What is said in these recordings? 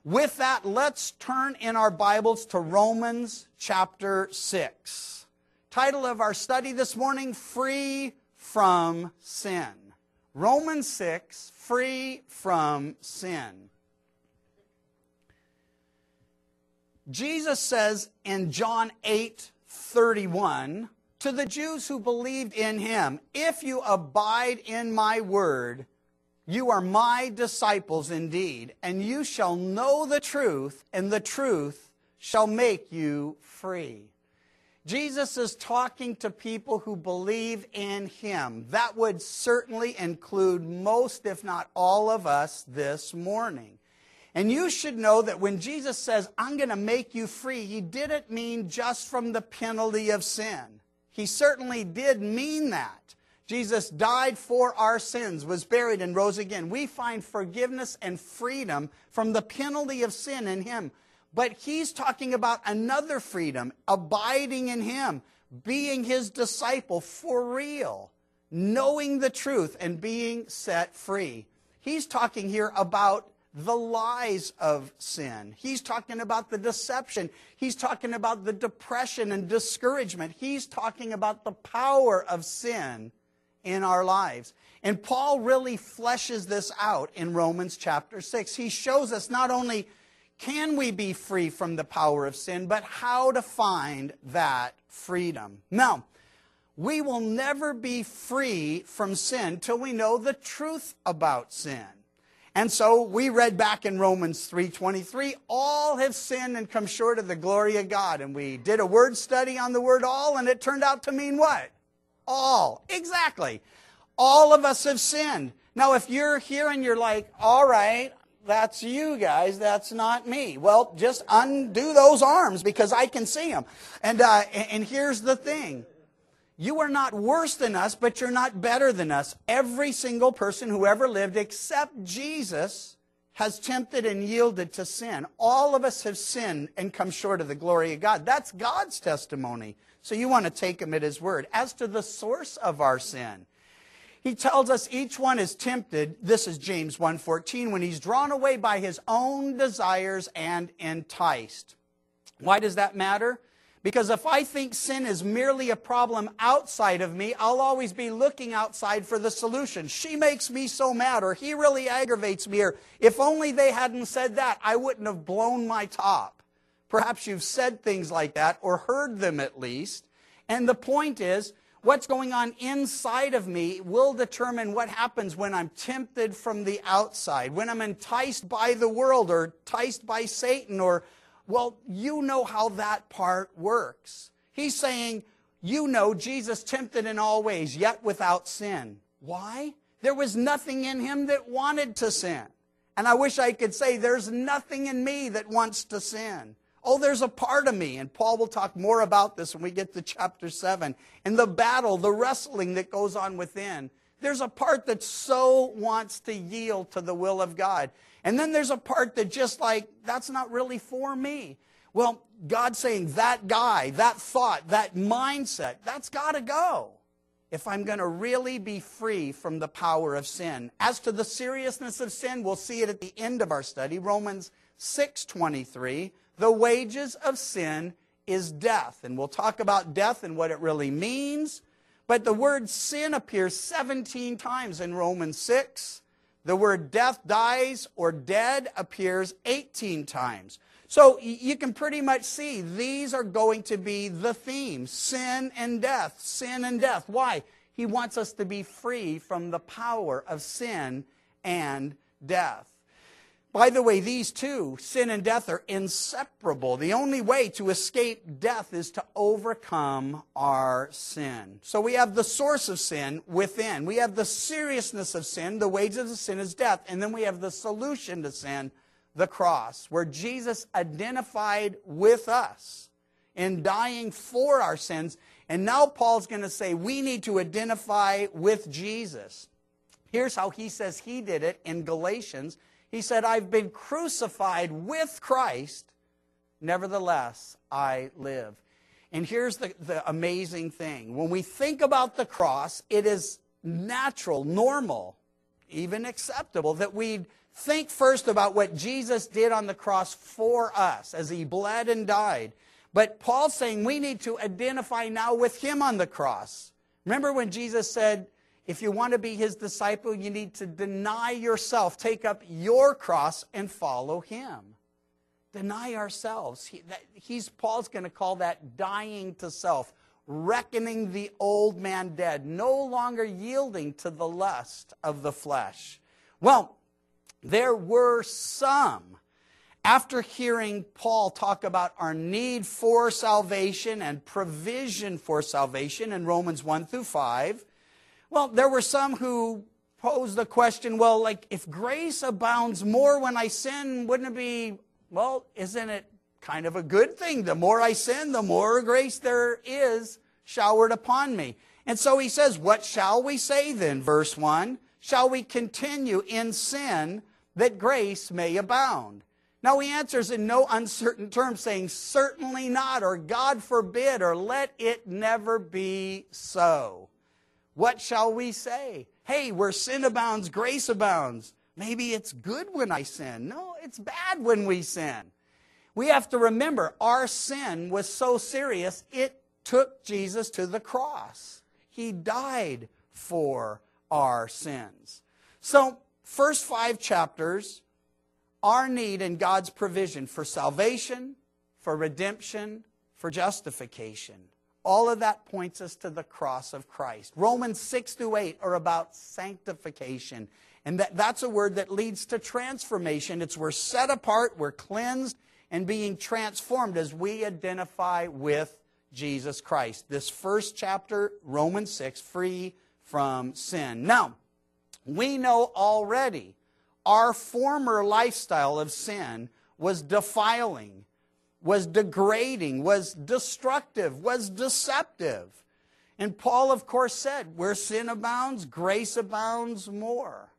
With that, let's turn in our Bibles to Romans chapter 6. Title of our study this morning, Free from Sin. Romans 6, Free from Sin. Jesus says in John 8:31 to the Jews who believed in him, "If you abide in my word, you are my disciples indeed, and you shall know the truth, and the truth shall make you free." Jesus is talking to people who believe in him. That would certainly include most, if not all of us this morning. And you should know that when Jesus says, "I'm going to make you free," he didn't mean just from the penalty of sin. He certainly did mean that. Jesus died for our sins, was buried, and rose again. We find forgiveness and freedom from the penalty of sin in him. But he's talking about another freedom, abiding in him, being his disciple for real, knowing the truth and being set free. He's talking here about the lies of sin. He's talking about the deception. He's talking about the depression and discouragement. He's talking about the power of sin in our lives. And Paul really fleshes this out in Romans chapter 6. He shows us not only can we be free from the power of sin, but how to find that freedom. Now, we will never be free from sin till we know the truth about sin. And so we read back in Romans 3:23, all have sinned and come short of the glory of God. And we did a word study on the word all, and it turned out to mean what? All. Exactly. All of us have sinned. Now, if you're here and you're like, all right, that's you guys, that's not me. Well, just undo those arms because I can see them. And here's the thing. You are not worse than us, but you're not better than us. Every single person who ever lived except Jesus has tempted and yielded to sin. All of us have sinned and come short of the glory of God. That's God's testimony. So you want to take him at his word. As to the source of our sin, he tells us each one is tempted, this is James 1:14, when he's drawn away by his own desires and enticed. Why does that matter? Because if I think sin is merely a problem outside of me, I'll always be looking outside for the solution. She makes me so mad, or he really aggravates me, or if only they hadn't said that, I wouldn't have blown my top. Perhaps you've said things like that, or heard them at least. And the point is, what's going on inside of me will determine what happens when I'm tempted from the outside, when I'm enticed by the world, or enticed by Satan, or well, you know how that part works. He's saying, you know, Jesus tempted in all ways, yet without sin. Why? There was nothing in him that wanted to sin. And I wish I could say, there's nothing in me that wants to sin. Oh, there's a part of me, and Paul will talk more about this when we get to chapter 7, and the battle, the wrestling that goes on within. There's a part that so wants to yield to the will of God. And then there's a part that just like, that's not really for me. Well, God's saying that guy, that thought, that mindset, that's got to go if I'm going to really be free from the power of sin. As to the seriousness of sin, we'll see it at the end of our study. Romans 6:23, the wages of sin is death. And we'll talk about death and what it really means. But the word sin appears 17 times in Romans 6. The word death, dies, or dead appears 18 times. So you can pretty much see these are going to be the themes. Sin and death. Sin and death. Why? He wants us to be free from the power of sin and death. By the way, these two, sin and death, are inseparable. The only way to escape death is to overcome our sin. So we have the source of sin within. We have the seriousness of sin. The wages of sin is death. And then we have the solution to sin, the cross, where Jesus identified with us in dying for our sins. And now Paul's going to say we need to identify with Jesus. Here's how he says he did it in Galatians. He said, I've been crucified with Christ, nevertheless I live. And here's the amazing thing. When we think about the cross, it is natural, normal, even acceptable that we'd think first about what Jesus did on the cross for us as he bled and died. But Paul's saying we need to identify now with him on the cross. Remember when Jesus said, if you want to be his disciple, you need to deny yourself, take up your cross, and follow him. Deny ourselves. Paul's going to call that dying to self, reckoning the old man dead, no longer yielding to the lust of the flesh. Well, there were some, after hearing Paul talk about our need for salvation and provision for salvation in Romans 1 through 5, well, there were some who posed the question, well, like, if grace abounds more when I sin, wouldn't it be, well, isn't it kind of a good thing? The more I sin, the more grace there is showered upon me. And so he says, what shall we say then? Verse 1, shall we continue in sin that grace may abound? Now he answers in no uncertain terms, saying, certainly not, or God forbid, or let it never be so. What shall we say? Hey, where sin abounds, grace abounds. Maybe it's good when I sin. No, it's bad when we sin. We have to remember, our sin was so serious, it took Jesus to the cross. He died for our sins. So, first 5 chapters, our need and God's provision for salvation, for redemption, for justification. All of that points us to the cross of Christ. Romans 6 through 8 are about sanctification. And that's a word that leads to transformation. It's we're set apart, we're cleansed, and being transformed as we identify with Jesus Christ. This first chapter, Romans 6, free from sin. Now, we know already our former lifestyle of sin was defiling, was degrading, was destructive, was deceptive. And Paul, of course, said, where sin abounds, grace abounds more.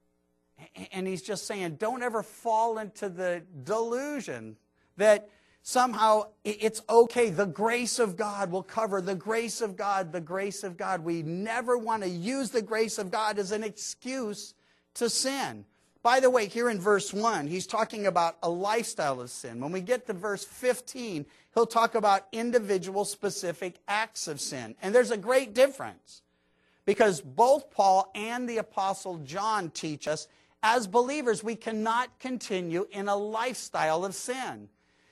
And he's just saying, don't ever fall into the delusion that somehow it's okay, the grace of God will cover, the grace of God, the grace of God. We never want to use the grace of God as an excuse to sin. By the way, here in verse 1, he's talking about a lifestyle of sin. When we get to verse 15, he'll talk about individual specific acts of sin. And there's a great difference because both Paul and the Apostle John teach us as believers we cannot continue in a lifestyle of sin.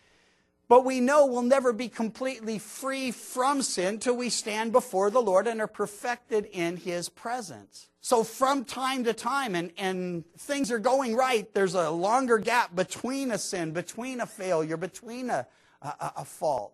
But we know we'll never be completely free from sin till we stand before the Lord and are perfected in his presence. So from time to time, and things are going right, there's a longer gap between a sin, between a failure, between a fault.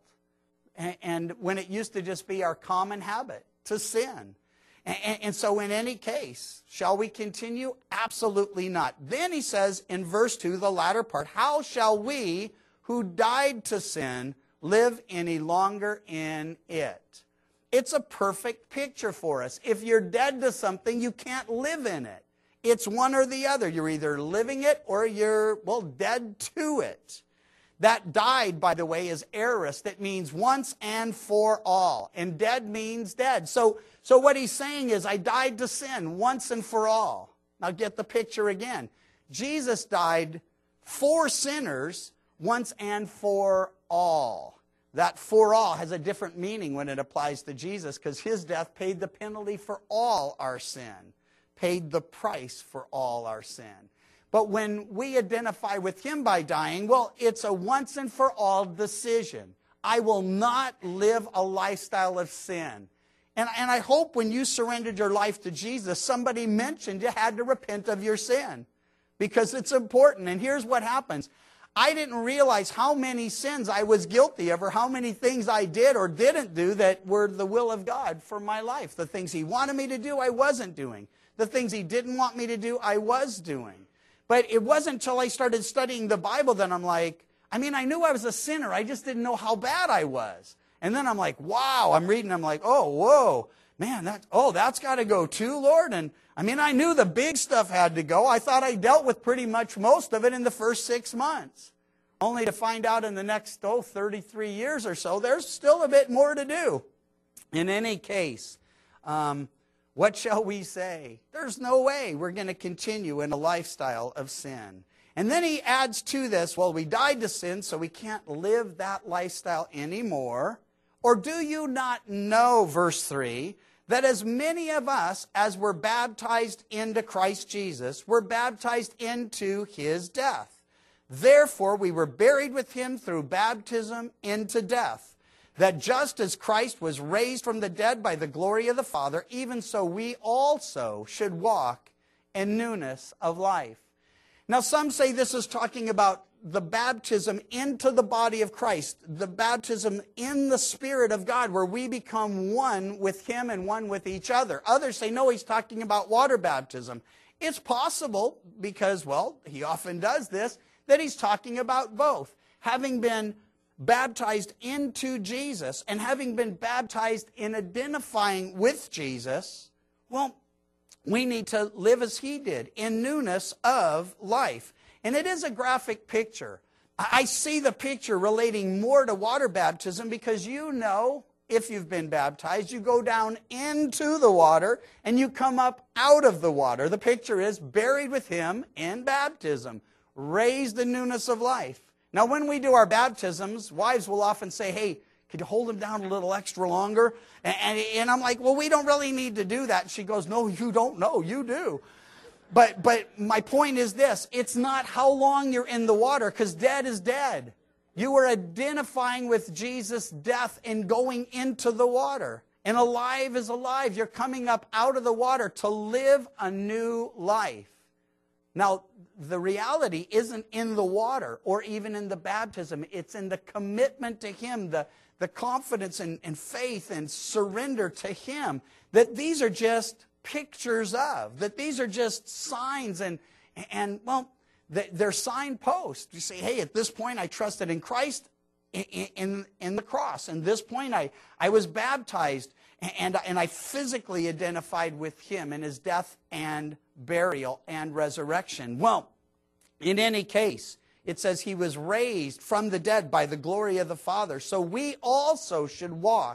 And when it used to just be our common habit to sin. And so in any case, shall we continue? Absolutely not. Then he says in verse 2, the latter part, how shall we who died to sin live any longer in it? It's a perfect picture for us. If you're dead to something, you can't live in it. It's one or the other. You're either living it or you're, well, dead to it. That died, by the way, is aorist. That means once and for all. And dead means dead. So what he's saying is, I died to sin once and for all. Now get the picture again. Jesus died for sinners once and for all. That for all has a different meaning when it applies to Jesus because his death paid the penalty for all our sin, paid the price for all our sin. But when we identify with him by dying, well, it's a once and for all decision. I will not live a lifestyle of sin. And I hope when you surrendered your life to Jesus, somebody mentioned you had to repent of your sin because it's important. And here's what happens. I didn't realize how many sins I was guilty of or how many things I did or didn't do that were the will of God for my life. The things he wanted me to do, I wasn't doing. The things he didn't want me to do, I was doing. But it wasn't until I started studying the Bible that I'm like, I knew I was a sinner. I just didn't know how bad I was. And then I'm like, wow, I'm reading, I'm like, oh, whoa, man, that's got to go too, Lord. And I knew the big stuff had to go. I thought I dealt with pretty much most of it in the first 6 months. Only to find out in the next, 33 years or so, there's still a bit more to do. In any case, what shall we say? There's no way we're going to continue in a lifestyle of sin. And then he adds to this, well, we died to sin, so we can't live that lifestyle anymore. Or do you not know, verse 3, that as many of us as were baptized into Christ Jesus were baptized into his death? Therefore, we were buried with him through baptism into death, that just as Christ was raised from the dead by the glory of the Father, even so we also should walk in newness of life. Now, some say this is talking about the baptism into the body of Christ, the baptism in the Spirit of God, where we become one with him and one with each other. Others say, no, he's talking about water baptism. It's possible, because, well, he often does this, that he's talking about both. Having been baptized into Jesus and having been baptized in identifying with Jesus, well, we need to live as he did, in newness of life. And it is a graphic picture. I see the picture relating more to water baptism because you know, if you've been baptized, you go down into the water and you come up out of the water. The picture is buried with him in baptism, raised in newness of life. Now, when we do our baptisms, wives will often say, hey, could you hold him down a little extra longer? And I'm like, well, we don't really need to do that. And she goes, no, you don't know, you do. But my point is this, it's not how long you're in the water, because dead is dead. You are identifying with Jesus' death and going into the water. And alive is alive. You're coming up out of the water to live a new life. Now, the reality isn't in the water or even in the baptism. It's in the commitment to him, the confidence and faith and surrender to him, that these are just pictures of, that these are just signs and well, they're signposts. You say, hey, at this point I trusted in Christ in the cross. And this point I was baptized and I physically identified with him in his death and burial and resurrection. Well, in any case, it says he was raised from the dead by the glory of the Father. So we also should walk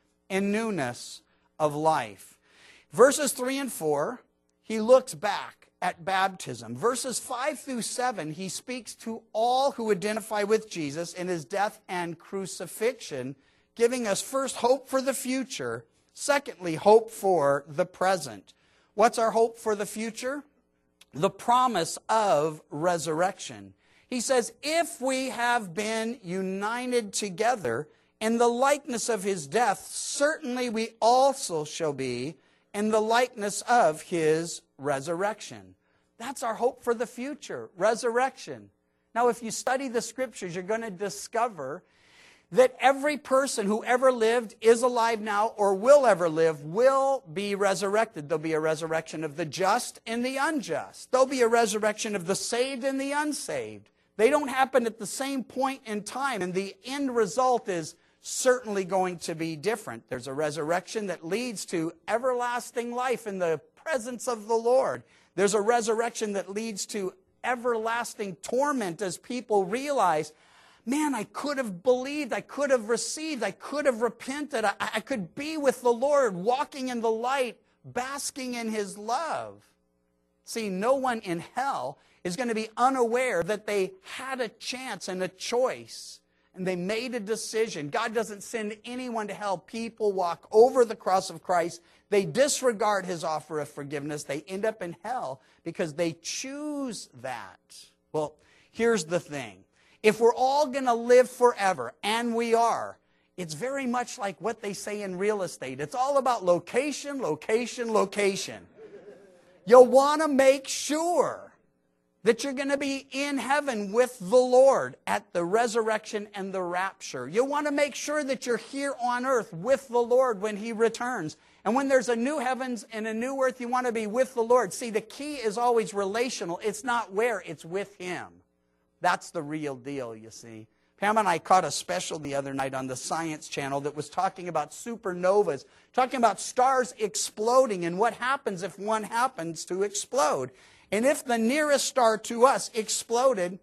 in newness of life. Verses 3 and 4, he looks back at baptism. Verses 5 through 7, he speaks to all who identify with Jesus in his death and crucifixion, giving us first hope for the future, secondly, hope for the present. What's our hope for the future? The promise of resurrection. He says, if we have been united together in the likeness of his death, certainly we also shall be in the likeness of his resurrection. That's our hope for the future, resurrection. Now, if you study the scriptures, you're going to discover that every person who ever lived, is alive now, or will ever live, will be resurrected. There'll be a resurrection of the just and the unjust. There'll be a resurrection of the saved and the unsaved. They don't happen at the same point in time, and the end result is certainly going to be different. There's a resurrection that leads to everlasting life in the presence of the Lord. There's a resurrection that leads to everlasting torment as people realize, man, I could have believed, I could have received, I could have repented, I could be with the Lord, walking in the light, basking in his love. See, no one in hell is going to be unaware that they had a chance and a choice, and they made a decision. God doesn't send anyone to hell. People walk over the cross of Christ. They disregard his offer of forgiveness. They end up in hell because they choose that. Well, here's the thing. If we're all going to live forever, and we are, it's very much like what they say in real estate. It's all about location, location, location. You'll want to make sure that you're going to be in heaven with the Lord at the resurrection and the rapture. You want to make sure that you're here on earth with the Lord when he returns. And when there's a new heavens and a new earth, you want to be with the Lord. See, the key is always relational. It's not where, it's with him. That's the real deal, you see. Pam and I caught a special the other night on the Science Channel that was talking about supernovas, talking about stars exploding and what happens if one happens to explode. And if the nearest star to us exploded,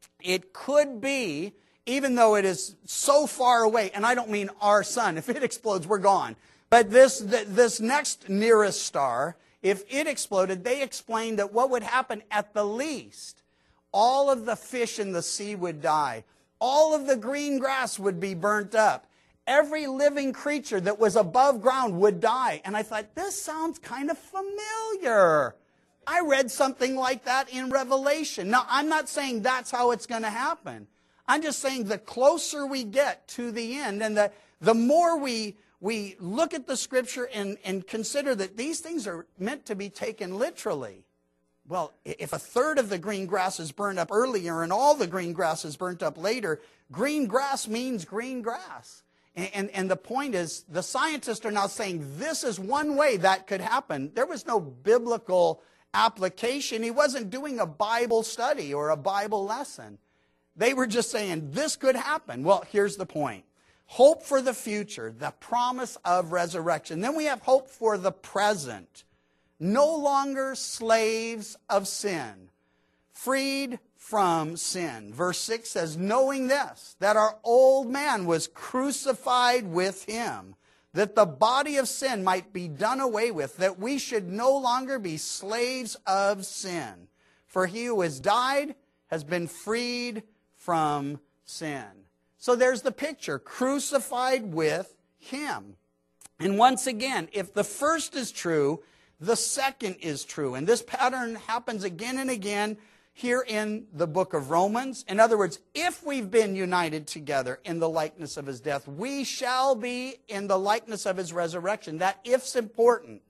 it could be, even though it is so far away, and I don't mean our sun. If it explodes, we're gone. But this next nearest star, if it exploded, they explained that what would happen at the least all of the fish in the sea would die. All of the green grass would be burnt up. Every living creature that was above ground would die. And I thought, this sounds kind of familiar. I read something like that in Revelation. Now, I'm not saying that's how it's going to happen. I'm just saying the closer we get to the end and the more we look at the Scripture and consider that these things are meant to be taken literally. Well, if a third of the green grass is burned up earlier and all the green grass is burnt up later, green grass means green grass. And the point is, the scientists are now saying this is one way that could happen. There was no biblical application. He wasn't doing a Bible study or a Bible lesson. They were just saying this could happen. Well, here's the point. Hope for the future, the promise of resurrection. Then we have hope for the present. No longer slaves of sin, freed from sin. Verse 6 says, knowing this, that our old man was crucified with him, that the body of sin might be done away with, that we should no longer be slaves of sin. For he who has died has been freed from sin. So there's the picture, crucified with him. And once again, if the first is true, the second is true. And this pattern happens again and again here in the book of Romans. In other words, if we've been united together in the likeness of his death, we shall be in the likeness of his resurrection. That if's important.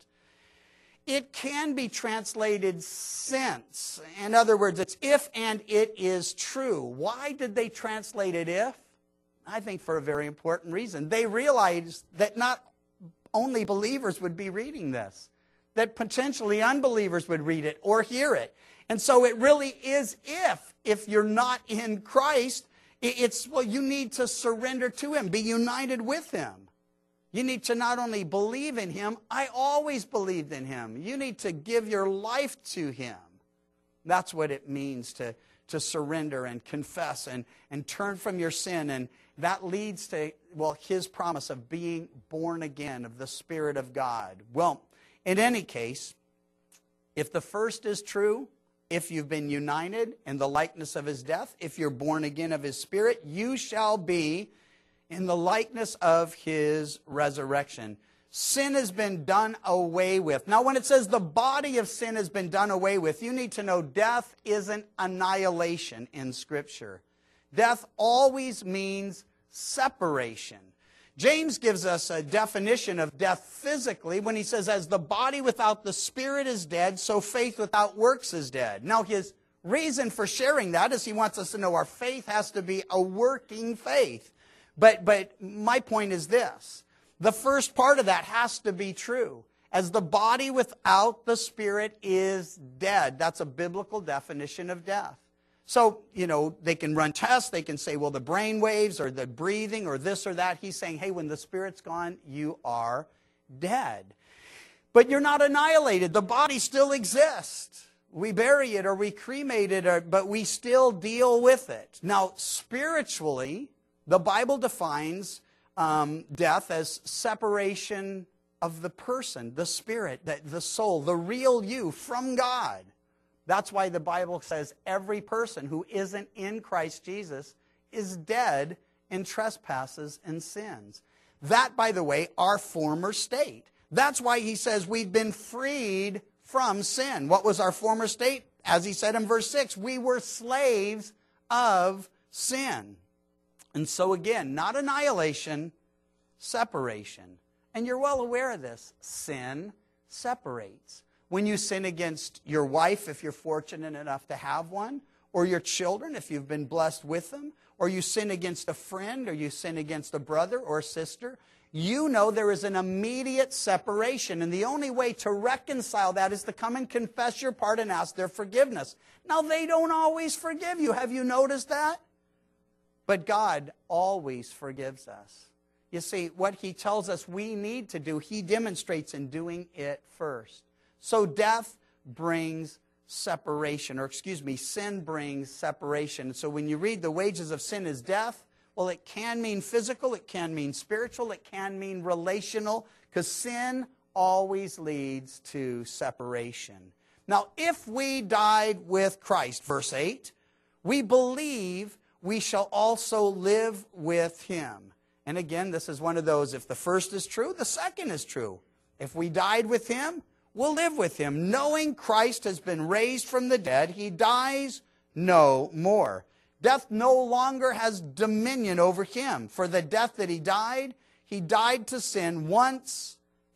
It can be translated since. In other words, it's if and it is true. Why did they translate it if? I think for a very important reason. They realized that not only believers would be reading this, that potentially unbelievers would read it or hear it. And so it really is if you're not in Christ, it's, well, you need to surrender to him, be united with him. You need to not only believe in him, I always believed in him. You need to give your life to him. That's what it means to surrender and confess and turn from your sin. And that leads to, well, his promise of being born again of the Spirit of God. Well, in any case, if the first is true, if you've been united in the likeness of his death, if you're born again of his Spirit, you shall be in the likeness of his resurrection. Sin has been done away with. Now, when it says the body of sin has been done away with, you need to know death isn't annihilation in Scripture. Death always means separation. James gives us a definition of death physically when he says, as the body without the Spirit is dead, so faith without works is dead. Now, his reason for sharing that is he wants us to know our faith has to be a working faith. But my point is this. The first part of that has to be true. As the body without the Spirit is dead. That's a biblical definition of death. So, they can run tests. They can say, well, the brain waves or the breathing or this or that. He's saying, hey, when the Spirit's gone, you are dead. But you're not annihilated. The body still exists. We bury it or we cremate it, but we still deal with it. Now, spiritually, the Bible defines death as separation of the person, the spirit, the soul, the real you from God. That's why the Bible says every person who isn't in Christ Jesus is dead in trespasses and sins. That, by the way, our former state. That's why he says we've been freed from sin. What was our former state? As he said in verse 6, we were slaves of sin. And so again, not annihilation, separation. And you're well aware of this. Sin separates. When you sin against your wife, if you're fortunate enough to have one, or your children, if you've been blessed with them, or you sin against a friend, or you sin against a brother or sister, you know there is an immediate separation. And the only way to reconcile that is to come and confess your part and ask their forgiveness. Now, they don't always forgive you. Have you noticed that? But God always forgives us. You see, what he tells us we need to do, he demonstrates in doing it first. So death brings separation, sin brings separation. So when you read the wages of sin is death, well, it can mean physical, it can mean spiritual, it can mean relational, because sin always leads to separation. Now, if we died with Christ, verse 8, we believe we shall also live with him. And again, this is one of those, if the first is true, the second is true. If we died with him, we'll live with him. Knowing Christ has been raised from the dead, he dies no more. Death no longer has dominion over him. For the death that he died to sin once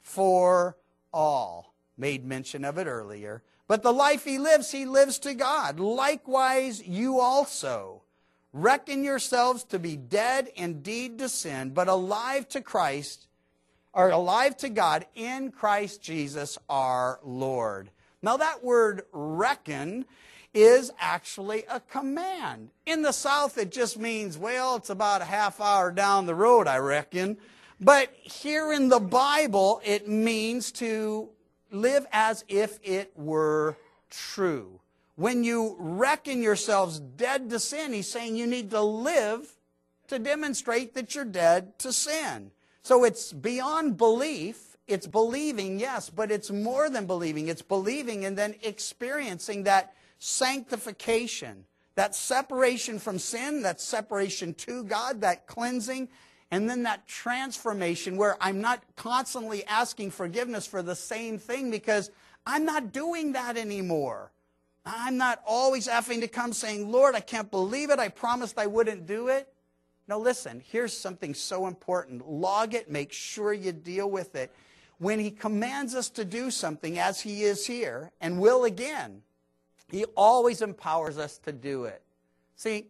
for all. Made mention of it earlier. But the life he lives to God. Likewise, you also. Reckon yourselves to be dead indeed to sin, but alive to Christ, or alive to God in Christ Jesus our Lord. Now that word reckon is actually a command. In the South it just means, well, it's about a half hour down the road, I reckon. But here in the Bible it means to live as if it were true. When you reckon yourselves dead to sin, he's saying you need to live to demonstrate that you're dead to sin. So it's beyond belief. It's believing, yes, but it's more than believing. It's believing and then experiencing that sanctification, that separation from sin, that separation to God, that cleansing, and then that transformation where I'm not constantly asking forgiveness for the same thing because I'm not doing that anymore. I'm not always having to come saying, Lord, I can't believe it. I promised I wouldn't do it. No, listen, here's something so important. Log it. Make sure you deal with it. When he commands us to do something, as he is here, and will again, he always empowers us to do it. See,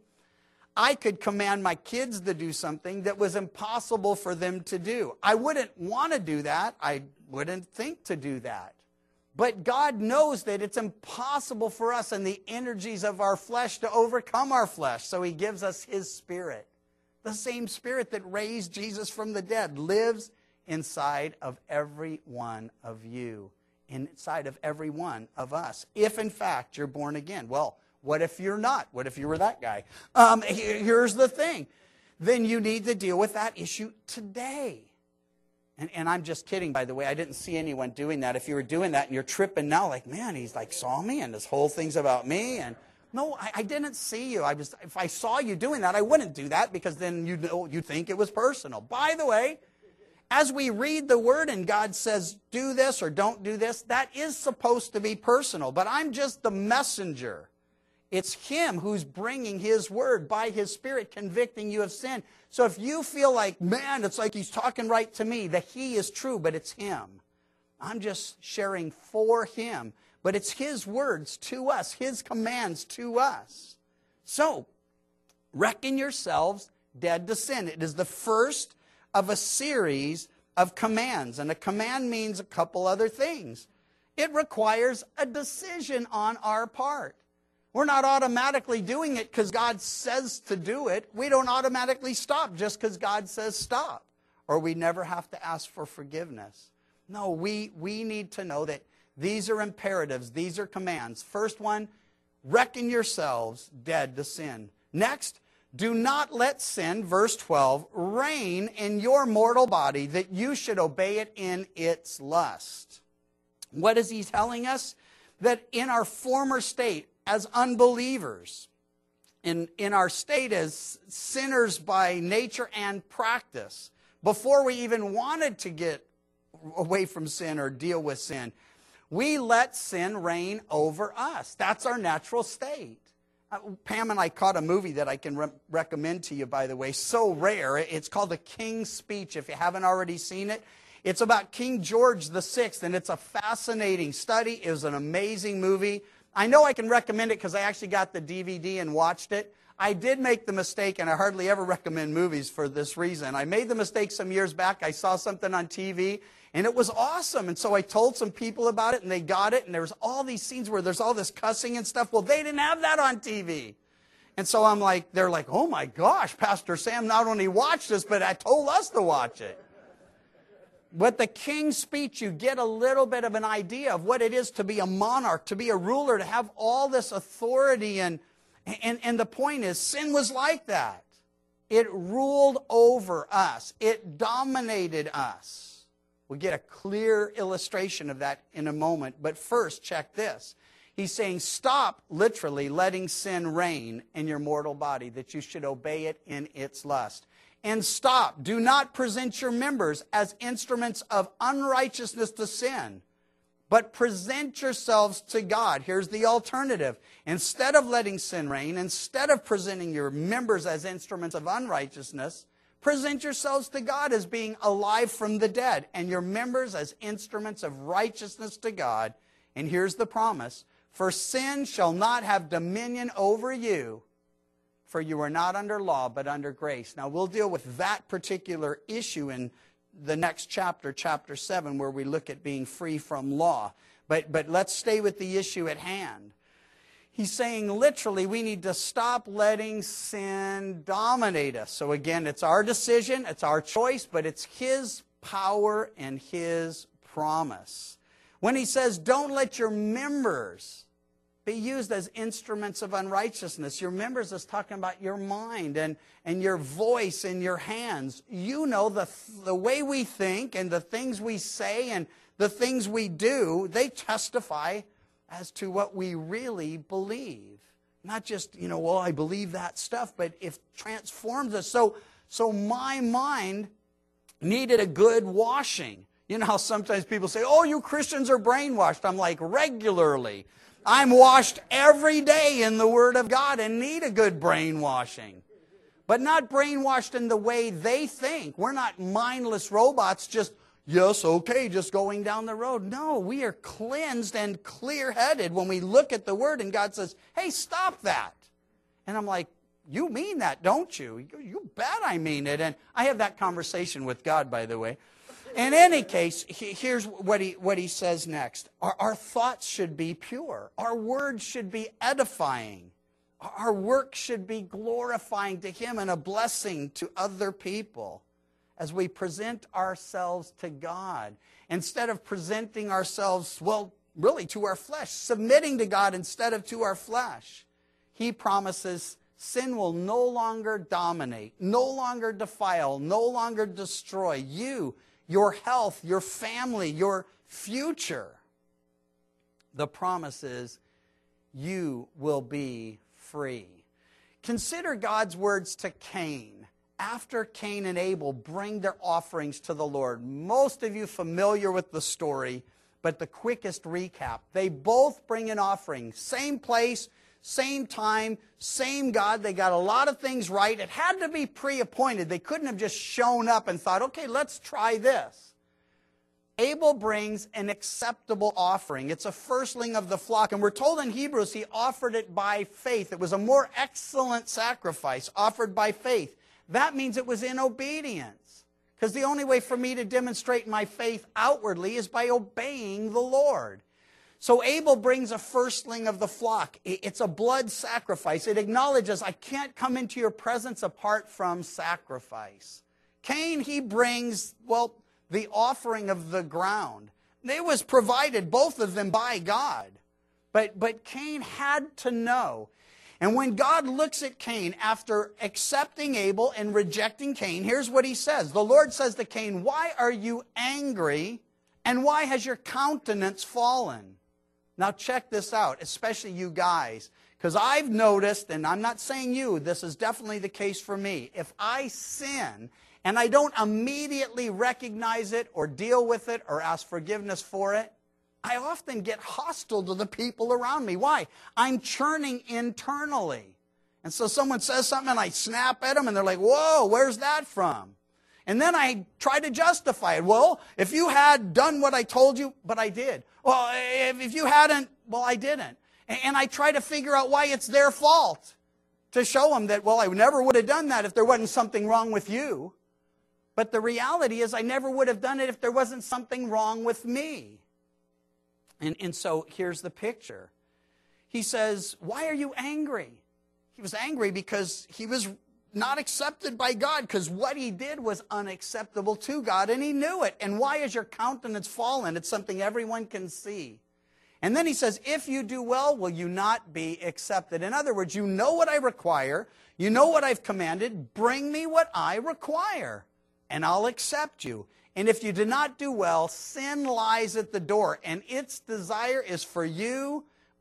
I could command my kids to do something that was impossible for them to do. I wouldn't want to do that. I wouldn't think to do that. But God knows that it's impossible for us and the energies of our flesh to overcome our flesh. So he gives us his Spirit. The same Spirit that raised Jesus from the dead lives inside of every one of you, inside of every one of us. If in fact you're born again. Well, what if you're not? What if you were that guy? Here's the thing. Then you need to deal with that issue today. And I'm just kidding, by the way. I didn't see anyone doing that. If you were doing that and you're tripping now, like, man, he's like saw me and this whole thing's about me. And no, I didn't see you. If I saw you doing that, I wouldn't do that because then you'd think it was personal. By the way, as we read the Word and God says, do this or don't do this, that is supposed to be personal. But I'm just the messenger. It's him who's bringing his word by his Spirit, convicting you of sin. So if you feel like, man, it's like he's talking right to me, that he is true, but it's him. I'm just sharing for him. But it's his words to us, his commands to us. So, reckon yourselves dead to sin. It is the first of a series of commands. And a command means a couple other things. It requires a decision on our part. We're not automatically doing it because God says to do it. We don't automatically stop just because God says stop. Or we never have to ask for forgiveness. No, we need to know that these are imperatives. These are commands. First one, reckon yourselves dead to sin. Next, do not let sin, verse 12, reign in your mortal body that you should obey it in its lust. What is he telling us? That in our former state, as unbelievers, in our state as sinners by nature and practice, before we even wanted to get away from sin or deal with sin, we let sin reign over us. That's our natural state. Pam and I caught a movie that I can recommend to you, by the way, so rare. It's called The King's Speech, if you haven't already seen it. It's about King George VI, and it's a fascinating study. It was an amazing movie. I know I can recommend it because I actually got the DVD and watched it. I did make the mistake, and I hardly ever recommend movies for this reason. I made the mistake some years back. I saw something on TV, and it was awesome. And so I told some people about it, and they got it. And there was all these scenes where there's all this cussing and stuff. Well, they didn't have that on TV. And so I'm like, they're like, oh my gosh, Pastor Sam not only watched this, but I told us to watch it. With the King's Speech, you get a little bit of an idea of what it is to be a monarch, to be a ruler, to have all this authority. And the point is, sin was like that. It ruled over us. It dominated us. We'll get a clear illustration of that in a moment. But first, check this. He's saying, stop, literally, letting sin reign in your mortal body, that you should obey it in its lust. And stop, do not present your members as instruments of unrighteousness to sin, but present yourselves to God. Here's the alternative. Instead of letting sin reign, instead of presenting your members as instruments of unrighteousness, present yourselves to God as being alive from the dead, and your members as instruments of righteousness to God. And here's the promise. For sin shall not have dominion over you, for you are not under law, but under grace. Now, we'll deal with that particular issue in the next chapter, chapter 7, where we look at being free from law. But let's stay with the issue at hand. He's saying, literally, we need to stop letting sin dominate us. So again, it's our decision, it's our choice, but it's His power and His promise. When He says, don't let your members be used as instruments of unrighteousness. Your members is talking about your mind and your voice and your hands. You know, the way we think and the things we say and the things we do, they testify as to what we really believe. Not just, well, I believe that stuff, but it transforms us. So my mind needed a good washing. You know how sometimes people say, oh, you Christians are brainwashed. I'm like, regularly. I'm washed every day in the Word of God and need a good brainwashing. But not brainwashed in the way they think. We're not mindless robots just, yes, okay, just going down the road. No, we are cleansed and clear-headed when we look at the Word and God says, hey, stop that. And I'm like, you mean that, don't you? You bet I mean it. And I have that conversation with God, by the way. In any case, here's what he says next. Our thoughts should be pure. Our words should be edifying. Our work should be glorifying to Him and a blessing to other people as we present ourselves to God. Instead of presenting ourselves, well, really to our flesh, submitting to God instead of to our flesh. He promises sin will no longer dominate, no longer defile, no longer destroy you, your health, your family, your future. The promise is you will be free. Consider God's words to Cain. After Cain and Abel bring their offerings to the Lord. Most of you familiar with the story, but the quickest recap. They both bring an offering. Same place, same time, same God. They got a lot of things right. It had to be pre-appointed. They couldn't have just shown up and thought, okay, let's try this. Abel brings an acceptable offering. It's a firstling of the flock. And we're told in Hebrews he offered it by faith. It was a more excellent sacrifice offered by faith. That means it was in obedience. Because the only way for me to demonstrate my faith outwardly is by obeying the Lord. So Abel brings a firstling of the flock. It's a blood sacrifice. It acknowledges I can't come into your presence apart from sacrifice. Cain, he brings, well, the offering of the ground. It was provided, both of them, by God. But Cain had to know. And when God looks at Cain after accepting Abel and rejecting Cain, here's what He says. The Lord says to Cain, why are you angry and why has your countenance fallen? Now check this out, especially you guys, because I've noticed, and I'm not saying you, this is definitely the case for me. If I sin and I don't immediately recognize it or deal with it or ask forgiveness for it, I often get hostile to the people around me. Why? I'm churning internally. And so someone says something and I snap at them and they're like, whoa, where's that from? And then I try to justify it. Well, if you had done what I told you, but I did. Well, if you hadn't, well, I didn't. And I try to figure out why it's their fault to show them that, well, I never would have done that if there wasn't something wrong with you. But the reality is I never would have done it if there wasn't something wrong with me. And so here's the picture. He says, why are you angry? He was angry because he was not accepted by God, because what he did was unacceptable to God, and he knew it. And why is your countenance fallen? It's something everyone can see. And then he says, if you do well, will you not be accepted? In other words, you know what I require. You know what I've commanded. Bring me what I require, and I'll accept you. And if you do not do well, sin lies at the door, and its desire is for you,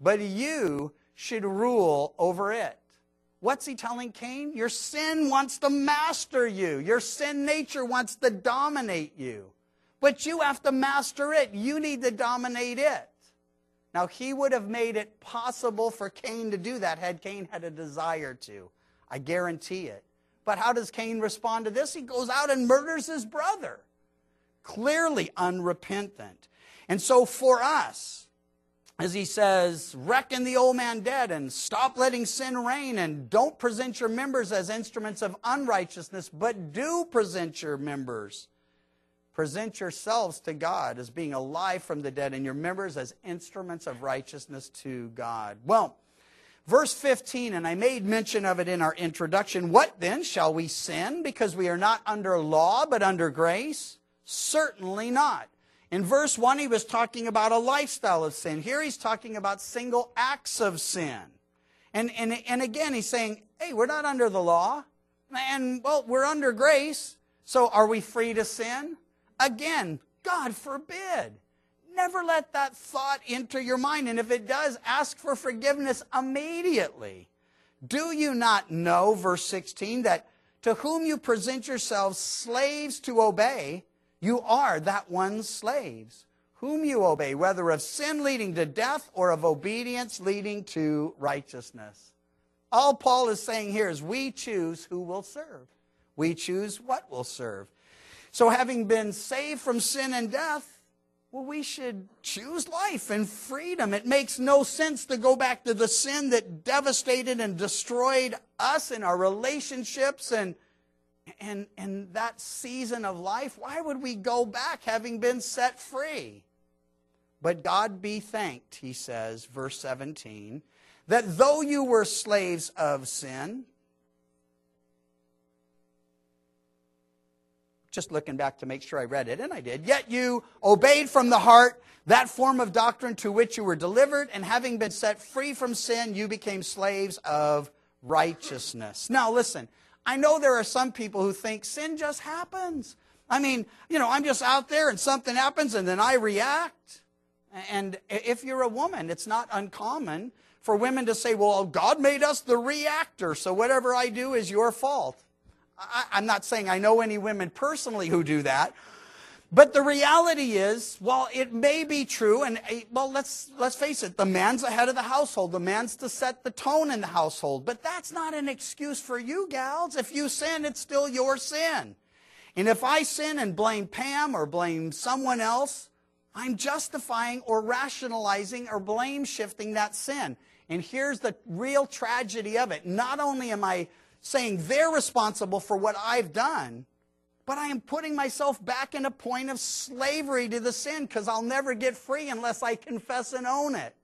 but you should rule over it. What's he telling Cain? Your sin wants to master you. Your sin nature wants to dominate you. But you have to master it. You need to dominate it. Now, he would have made it possible for Cain to do that had Cain had a desire to. I guarantee it. But how does Cain respond to this? He goes out and murders his brother. Clearly unrepentant. And so for us, as he says, reckon the old man dead and stop letting sin reign and don't present your members as instruments of unrighteousness, but do present your members. Present yourselves to God as being alive from the dead and your members as instruments of righteousness to God. Well, verse 15, and I made mention of it in our introduction. What then? Shall we sin because we are not under law but under grace? Certainly not. In verse 1, he was talking about a lifestyle of sin. Here he's talking about single acts of sin. And again, he's saying, hey, we're not under the law. And, well, we're under grace. So are we free to sin? Again, God forbid. Never let that thought enter your mind. And if it does, ask for forgiveness immediately. Do you not know, verse 16, that to whom you present yourselves slaves to obey, you are that one's slaves, whom you obey, whether of sin leading to death or of obedience leading to righteousness. All Paul is saying here is we choose who will serve. We choose what will serve. So having been saved from sin and death, well, we should choose life and freedom. It makes no sense to go back to the sin that devastated and destroyed us and our relationships and that season of life. Why would we go back having been set free? But God be thanked, he says, verse 17, that though you were slaves of sin, just looking back to make sure I read it, and I did, yet you obeyed from the heart that form of doctrine to which you were delivered, and having been set free from sin, you became slaves of righteousness. Now listen, I know there are some people who think sin just happens. I mean, I'm just out there and something happens and then I react. And if you're a woman, it's not uncommon for women to say, well, God made us the reactor, so whatever I do is your fault. I'm not saying I know any women personally who do that. But the reality is, while it may be true, and well, let's face it, the man's the head of the household. The man's to set the tone in the household. But that's not an excuse for you gals. If you sin, it's still your sin. And if I sin and blame Pam or blame someone else, I'm justifying or rationalizing or blame shifting that sin. And here's the real tragedy of it. Not only am I saying they're responsible for what I've done, but I am putting myself back in a point of slavery to the sin because I'll never get free unless I confess and own it.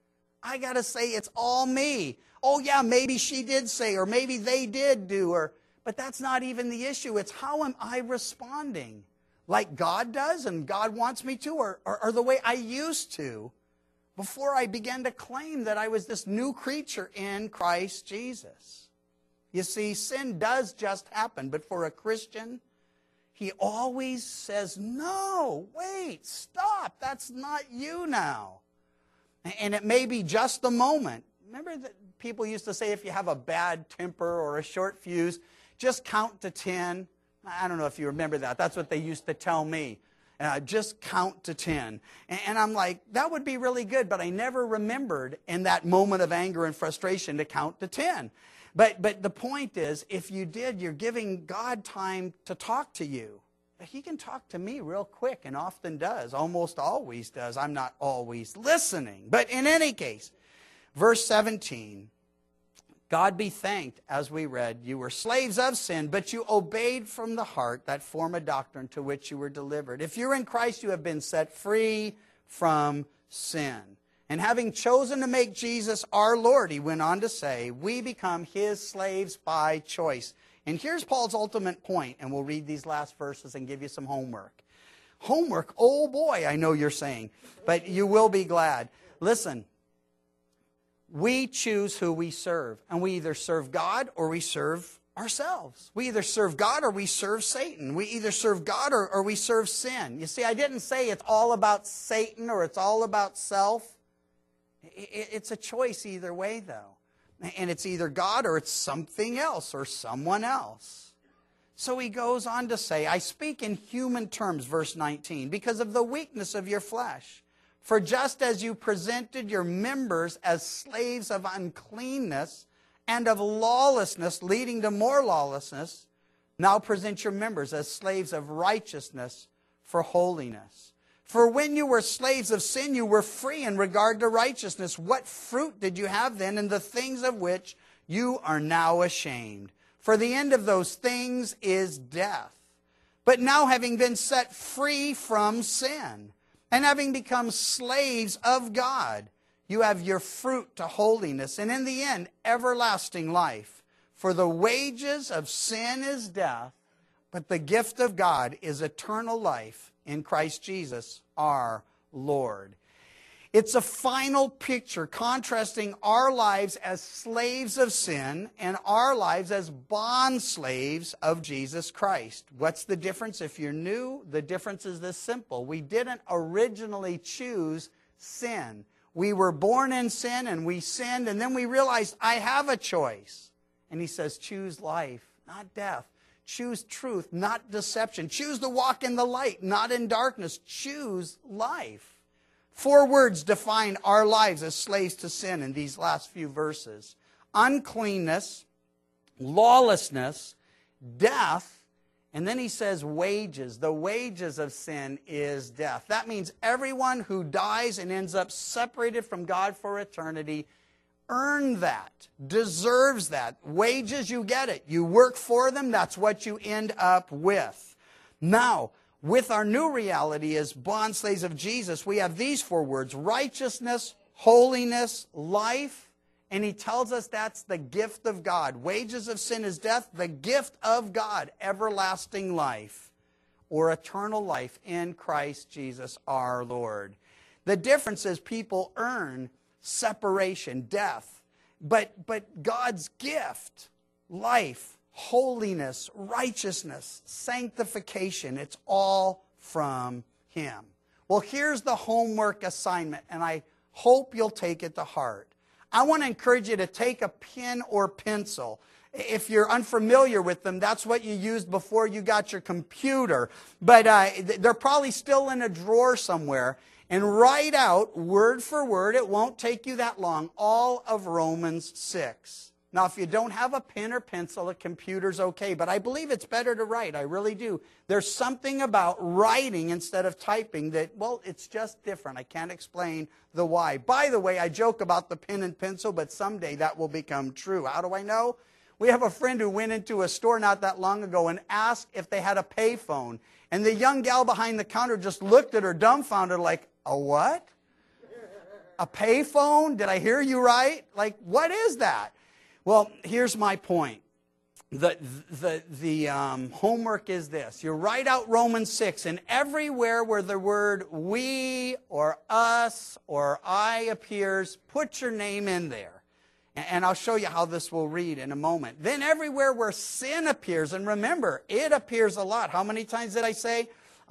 I got to say it's all me. Oh yeah, maybe she did say, or maybe they did do, but that's not even the issue. It's how am I responding? Like God does and God wants me to, or the way I used to before I began to claim that I was this new creature in Christ Jesus. You see, sin does just happen, but for a Christian, he always says, no, wait, stop, that's not you now. And it may be just a moment. Remember that people used to say if you have a bad temper or a short fuse, just count to 10. I don't know if you remember that. That's what they used to tell me. Just count to 10. And I'm like, that would be really good, but I never remembered in that moment of anger and frustration to count to 10. But the point is, if you did, you're giving God time to talk to you. He can talk to me real quick and often does, almost always does. I'm not always listening. But in any case, verse 17, God be thanked, as we read, you were slaves of sin, but you obeyed from the heart that form of doctrine to which you were delivered. If you're in Christ, you have been set free from sin. And having chosen to make Jesus our Lord, he went on to say, we become his slaves by choice. And here's Paul's ultimate point, and we'll read these last verses and give you some homework. Homework? Oh boy, I know you're saying, but you will be glad. Listen, we choose who we serve, and we either serve God or we serve ourselves. We either serve God or we serve Satan. We either serve God or we serve sin. You see, I didn't say it's all about Satan or it's all about self. It's a choice either way, though. And it's either God or it's something else or someone else. So he goes on to say, I speak in human terms, verse 19, because of the weakness of your flesh. For just as you presented your members as slaves of uncleanness and of lawlessness, leading to more lawlessness, now present your members as slaves of righteousness for holiness. For when you were slaves of sin, you were free in regard to righteousness. What fruit did you have then in the things of which you are now ashamed? For the end of those things is death. But now having been set free from sin, and having become slaves of God, you have your fruit to holiness, and in the end, everlasting life. For the wages of sin is death, but the gift of God is eternal life in Christ Jesus our Lord. It's a final picture contrasting our lives as slaves of sin and our lives as bond slaves of Jesus Christ. What's the difference? If you're new, the difference is this simple. We didn't originally choose sin. We were born in sin and we sinned, and then we realized, I have a choice. And he says, choose life, not death. Choose truth, not deception. Choose to walk in the light, not in darkness. Choose life. 4 words define our lives as slaves to sin in these last few verses. Uncleanness, lawlessness, death, and then he says wages. The wages of sin is death. That means everyone who dies and ends up separated from God for eternity earned that, deserves that. Wages, you get it. You work for them, that's what you end up with. Now, with our new reality as bond slaves of Jesus, we have these 4 words: righteousness, holiness, life. And he tells us that's the gift of God. Wages of sin is death. The gift of God, everlasting life, or eternal life in Christ Jesus our Lord. The difference is people earn separation, death. But God's gift, life, holiness, righteousness, sanctification, it's all from him. Well, here's the homework assignment, and I hope you'll take it to heart. I want to encourage you to take a pen or pencil. If you're unfamiliar with them, that's what you used before you got your computer. But they're probably still in a drawer somewhere. And write out, word for word, it won't take you that long, all of Romans 6. Now, if you don't have a pen or pencil, a computer's okay, but I believe it's better to write. I really do. There's something about writing instead of typing that, well, it's just different. I can't explain the why. By the way, I joke about the pen and pencil, but someday that will become true. How do I know? We have a friend who went into a store not that long ago and asked if they had a payphone. And the young gal behind the counter just looked at her dumbfounded like, a what? A payphone? Did I hear you right? Like, what is that? Well, here's my point. The homework is this. You write out Romans 6, and everywhere where the word we or us or I appears, put your name in there. And I'll show you how this will read in a moment. Then everywhere where sin appears, and remember, it appears a lot. How many times did I say?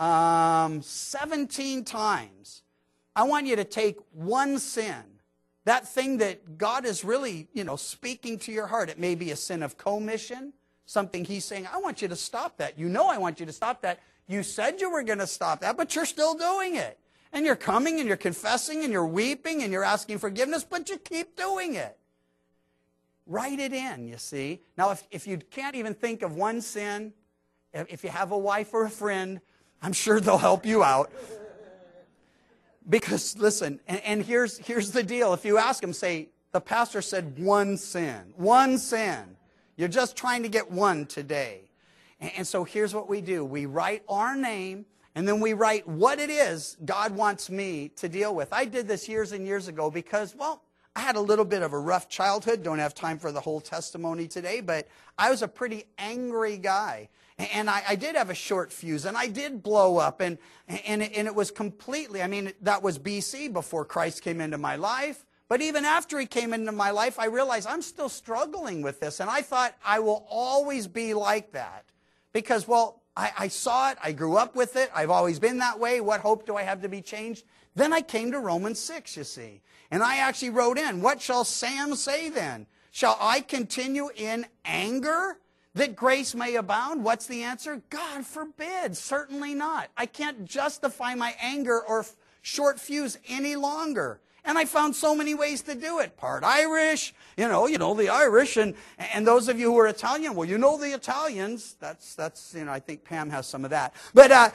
17 times. I want you to take one sin. That thing that God is really, speaking to your heart. It may be a sin of commission, something he's saying, I want you to stop that. You know I want you to stop that. You said you were going to stop that, but you're still doing it. And you're coming and you're confessing and you're weeping and you're asking forgiveness, but you keep doing it. Write it in, you see. Now, if you can't even think of one sin, if you have a wife or a friend, I'm sure they'll help you out. Because, listen, and here's the deal. If you ask them, say, the pastor said one sin. One sin. You're just trying to get one today. And so here's what we do. We write our name, and then we write what it is God wants me to deal with. I did this years and years ago because, well, I had a little bit of a rough childhood. Don't have time for the whole testimony today, but I was a pretty angry guy. And I did have a short fuse, and I did blow up, and it was completely, that was BC, before Christ came into my life. But even after he came into my life, I realized I'm still struggling with this, and I thought I will always be like that. Because, well, I saw it, I grew up with it, I've always been that way, what hope do I have to be changed? Then I came to Romans 6, you see. And I actually wrote in, what shall Sam say then? Shall I continue in anger that grace may abound? What's the answer? God forbid. Certainly not. I can't justify my anger or short fuse any longer. And I found so many ways to do it. Part Irish, you know the Irish, and those of you who are Italian, well, you know the Italians. That's I think Pam has some of that. But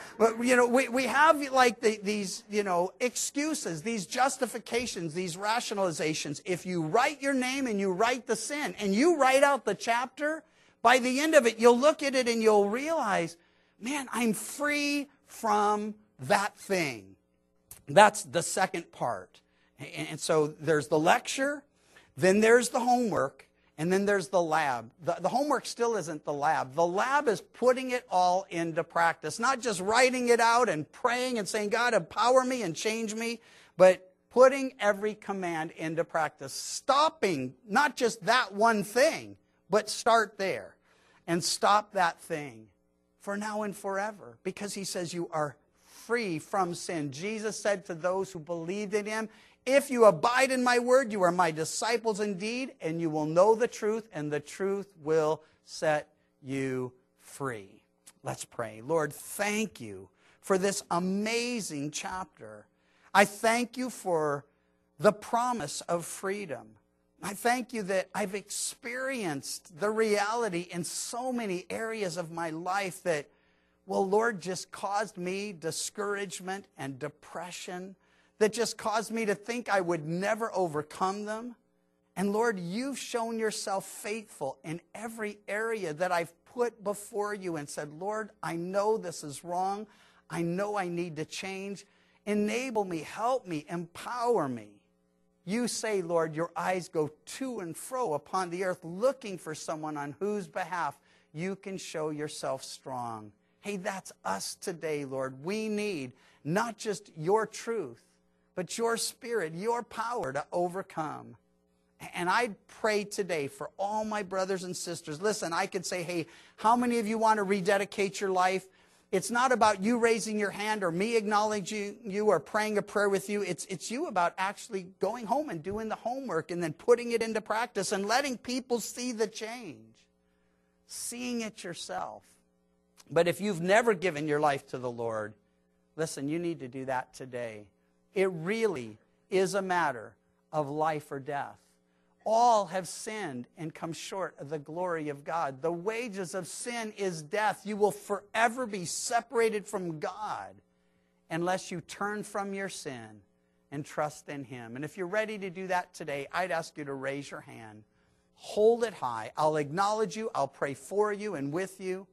we have like these excuses, these justifications, these rationalizations. If you write your name and you write the sin and you write out the chapter, by the end of it, you'll look at it and you'll realize, man, I'm free from that thing. That's the second part. And so there's the lecture, then there's the homework, and then there's the lab. The homework still isn't the lab. The lab is putting it all into practice, not just writing it out and praying and saying, God, empower me and change me, but putting every command into practice, stopping not just that one thing, but start there and stop that thing for now and forever, because he says you are free from sin. Jesus said to those who believed in him, if you abide in my word, you are my disciples indeed, and you will know the truth, and the truth will set you free. Let's pray. Lord, thank you for this amazing chapter. I thank you for the promise of freedom. I thank you that I've experienced the reality in so many areas of my life that, well, Lord, just caused me discouragement and depression, that just caused me to think I would never overcome them. And Lord, you've shown yourself faithful in every area that I've put before you and said, Lord, I know this is wrong. I know I need to change. Enable me, help me, empower me. You say, Lord, your eyes go to and fro upon the earth, looking for someone on whose behalf you can show yourself strong. Hey, that's us today, Lord. We need not just your truth, but your spirit, your power to overcome. And I pray today for all my brothers and sisters. Listen, I could say, hey, how many of you want to rededicate your life? It's not about you raising your hand or me acknowledging you or praying a prayer with you. It's you about actually going home and doing the homework and then putting it into practice and letting people see the change, seeing it yourself. But if you've never given your life to the Lord, listen, you need to do that today. It really is a matter of life or death. All have sinned and come short of the glory of God. The wages of sin is death. You will forever be separated from God unless you turn from your sin and trust in him. And if you're ready to do that today, I'd ask you to raise your hand. Hold it high. I'll acknowledge you. I'll pray for you and with you.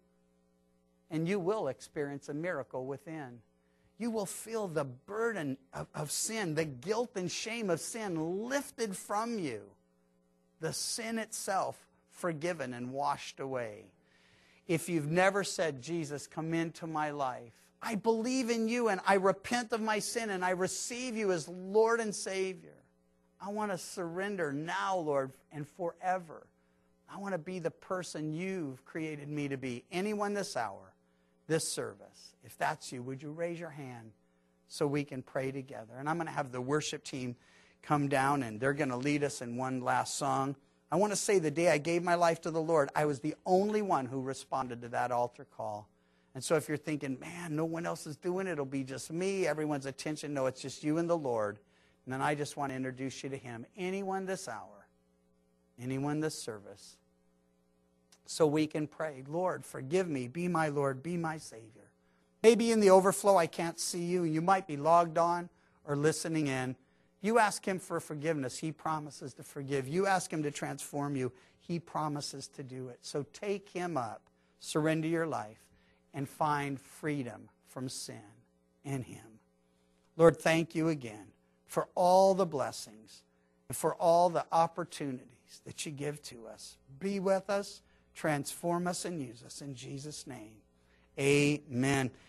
And you will experience a miracle within. You will feel the burden of sin, the guilt and shame of sin lifted from you. The sin itself forgiven and washed away. If you've never said, Jesus, come into my life, I believe in you and I repent of my sin and I receive you as Lord and Savior. I want to surrender now, Lord, and forever. I want to be the person you've created me to be. Anyone this hour, this service, if that's you, would you raise your hand so we can pray together? And I'm going to have the worship team come down and they're going to lead us in one last song. I want to say the day I gave my life to the Lord, I was the only one who responded to that altar call. And so if you're thinking, man, no one else is doing it, it'll be just me, everyone's attention. No, it's just you and the Lord. And then I just want to introduce you to him. Anyone this hour, anyone this service, so we can pray, Lord, forgive me, be my Lord, be my Savior. Maybe in the overflow I can't see you, and you might be logged on or listening in. You ask him for forgiveness, he promises to forgive. You ask him to transform you, he promises to do it. So take him up, surrender your life, and find freedom from sin in him. Lord, thank you again for all the blessings and for all the opportunities that you give to us. Be with us, transform us, and use us. In Jesus' name, amen.